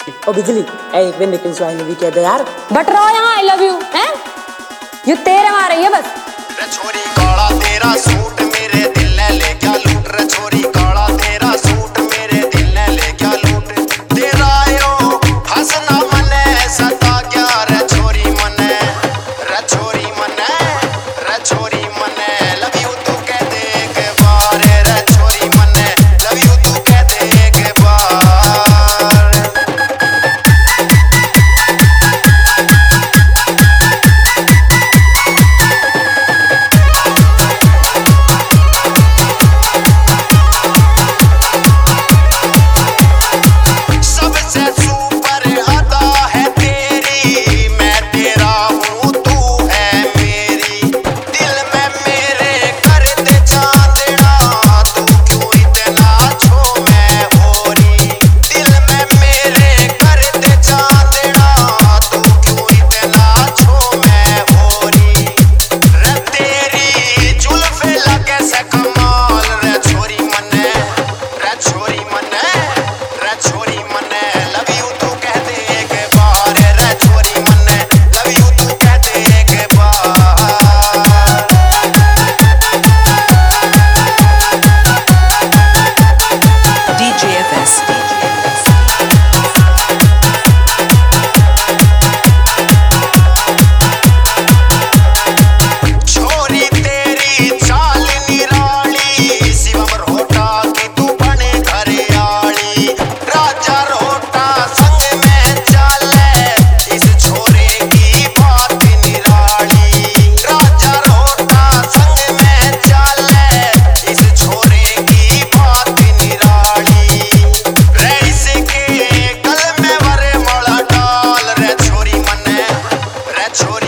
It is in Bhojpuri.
ओ बिजली एक बार निकल सो आएंगे भी कह दे यार। बट रहो यहाँ आई लव यू हैं ये तेरे मारे है बस। रे छोरी काला तेरा सूट मेरे दिल ने ले क्या लूट। रे छोरी काला तेरा सूट मेरे दिल ने ले क्या लूट। तेरा यो हंसना मने सता क्या रे छोरी मने। रे छोरी मने रे छोरी मने लव यू तू कह दे एक बार। रे छोरी मने लव यू तू कह दे एक बार। छोरी